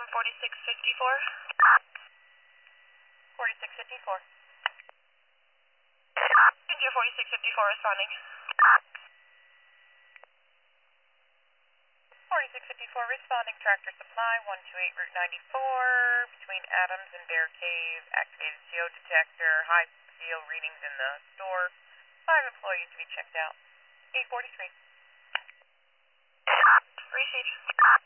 4654. 4654. India 4654 responding. 4654 responding, Tractor Supply, 128 Route 94, between Adams and Bear Cave, activated CO detector, high CO readings in the store, 5 employees to be checked out. 843. Received.